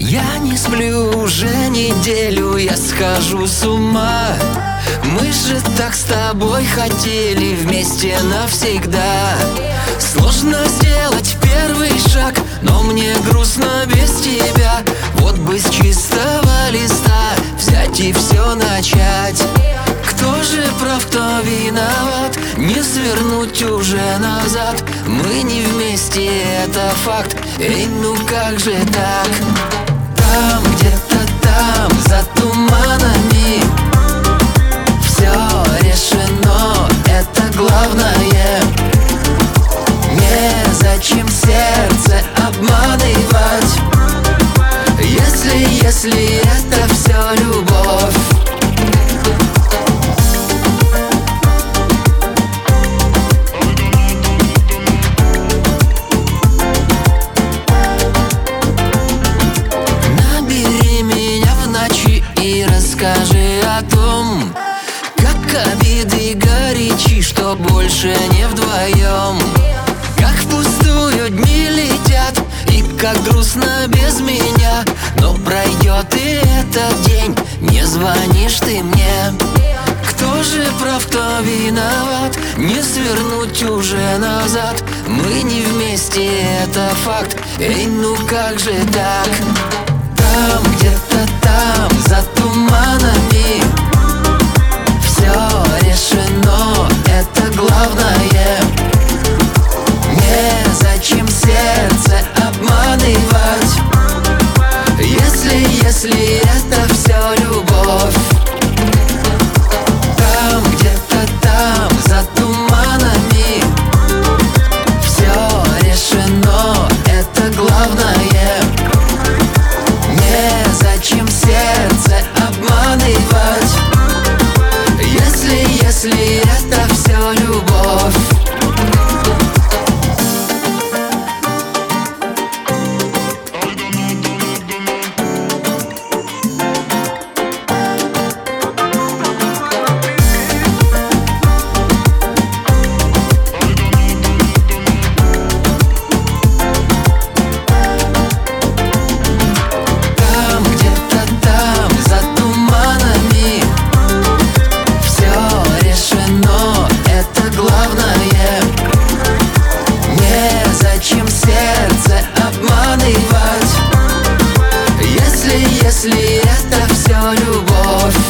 Я не сплю уже неделю, я схожу с ума. Мы же так с тобой хотели вместе навсегда. Сложно сделать первый шаг, но мне грустно без тебя. Вот бы с чистого листа взять и все начать. Кто же прав, кто виноват? Не свернуть уже назад. Мы не вместе, это факт. Эй, ну как же так? Там, где-то там, за туманами все решено, это главное. Незачем сердце обманывать, если это все любовь. И расскажи о том, как обиды горячи, что больше не вдвоем. Как впустую дни летят, и как грустно без меня. Но пройдет и этот день, не звонишь ты мне. Кто же прав, кто виноват? Не свернуть уже назад. Мы не вместе, это факт. Эй, ну как же так? Там, где-то там, за туманами все решено, это главное. Незачем сердце обманывать, если это все любовь. Там, где-то там, за туманами все решено, это главное. Незачем сердце обманывать, если это все любовь. Незачем сердце обманывать, если это все любовь.